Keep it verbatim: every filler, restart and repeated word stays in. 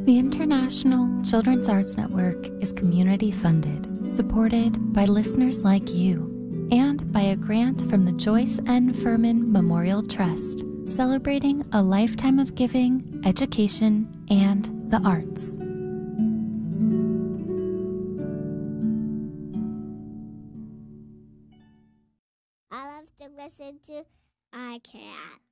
The International Children's Arts Network is community funded, supported by listeners like you, and by a grant from the Joyce N. Furman Memorial Trust, celebrating a lifetime of giving, education, and the arts. I love to listen to iCat.